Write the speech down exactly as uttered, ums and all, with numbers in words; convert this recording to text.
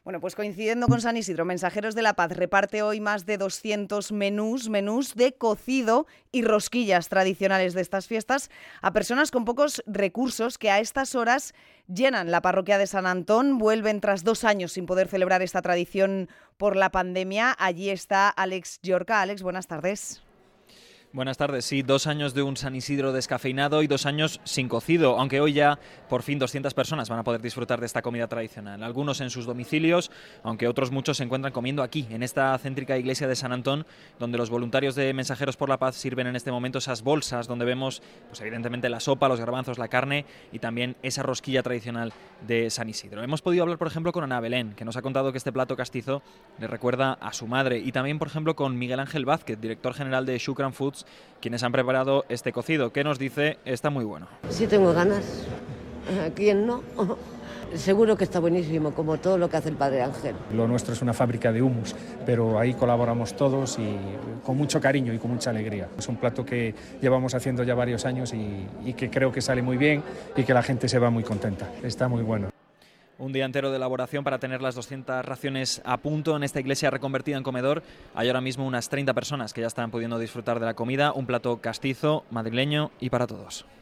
Bueno, pues coincidiendo con San Isidro, Mensajeros de la Paz reparte hoy más de doscientos menús, menús de cocido y rosquillas tradicionales de estas fiestas a personas con pocos recursos que a estas horas llenan la parroquia de San Antón. Vuelven tras dos años sin poder celebrar esta tradición por la pandemia. Allí está Alex Llorca. Alex, buenas tardes. Buenas tardes. Sí, dos años de un San Isidro descafeinado y dos años sin cocido, aunque hoy ya por fin doscientas personas van a poder disfrutar de esta comida tradicional. Algunos en sus domicilios, aunque otros muchos se encuentran comiendo aquí, en esta céntrica iglesia de San Antón, donde los voluntarios de Mensajeros por la Paz sirven en este momento esas bolsas donde vemos, pues evidentemente, la sopa, los garbanzos, la carne y también esa rosquilla tradicional de San Isidro. Hemos podido hablar, por ejemplo, con Ana Belén, que nos ha contado que este plato castizo le recuerda a su madre, y también, por ejemplo, con Miguel Ángel Vázquez, director general de Shukran Foods, quienes han preparado este cocido, que nos dice está muy bueno. Sí tengo ganas. ¿Quién no? Seguro que está buenísimo, como todo lo que hace el Padre Ángel. Lo nuestro es una fábrica de hummus, pero ahí colaboramos todos y con mucho cariño y con mucha alegría. Es un plato que llevamos haciendo ya varios años y, y que creo que sale muy bien y que la gente se va muy contenta. Está muy bueno. Un día entero de elaboración para tener las doscientas raciones a punto en esta iglesia reconvertida en comedor. Hay ahora mismo unas treinta personas que ya están pudiendo disfrutar de la comida, un plato castizo, madrileño y para todos.